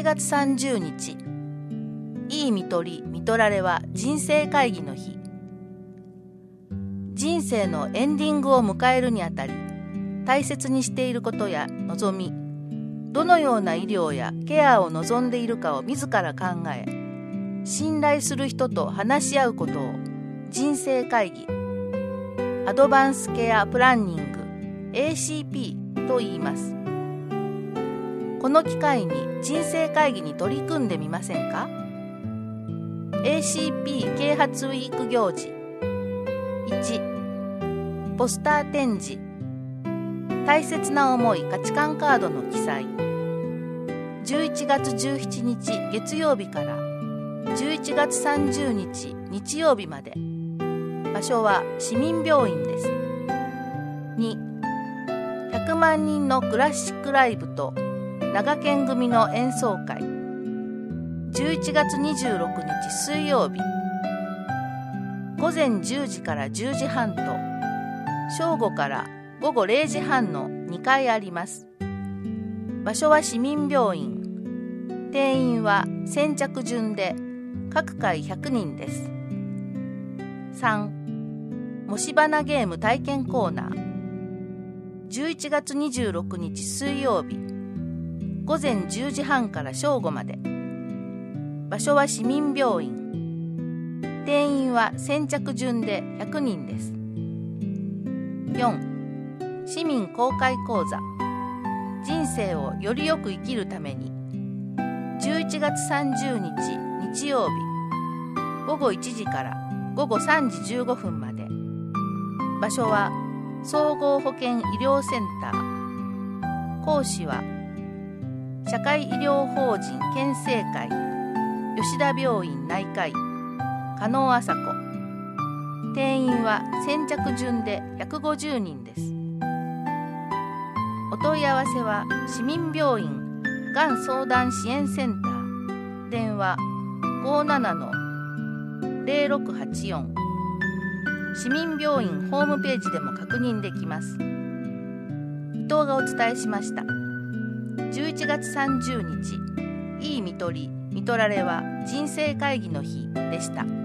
11月30日、いい看取り、看取られは人生会議の日。人生のエンディングを迎えるにあたり、大切にしていることや望み、どのような医療やケアを望んでいるかを自ら考え、信頼する人と話し合うことを人生会議、アドバンスケアプランニング ACP と言います。この機会に人生会議に取り組んでみませんか？ ACP 啓発ウィーク行事。1、ポスター展示。大切な思い価値観カードの記載。11月17日月曜日から11月30日日曜日まで。場所は市民病院です。2、100万人のクラシックライブと長県組の演奏会。11月26日水曜日。午前10時から10時半と正午から午後0時半の2回あります。場所は市民病院。定員は先着順で各回100人です。3、もしばなゲーム体験コーナー。11月26日水曜日。午前10時半から正午まで。場所は市民病院。定員は先着順で100人です。4、市民公開講座。人生をよりよく生きるために。11月30日日曜日。午後1時から午後3時15分まで。場所は総合保健医療センター。講師は社会医療法人県政会吉田病院内科医加納麻子。定員は先着順で150人です。お問い合わせは市民病院がん相談支援センター。電話 57-0684。市民病院ホームページでも確認できます。伊藤がお伝えしました。11月30日、いい看取り、看取られは人生会議の日でした。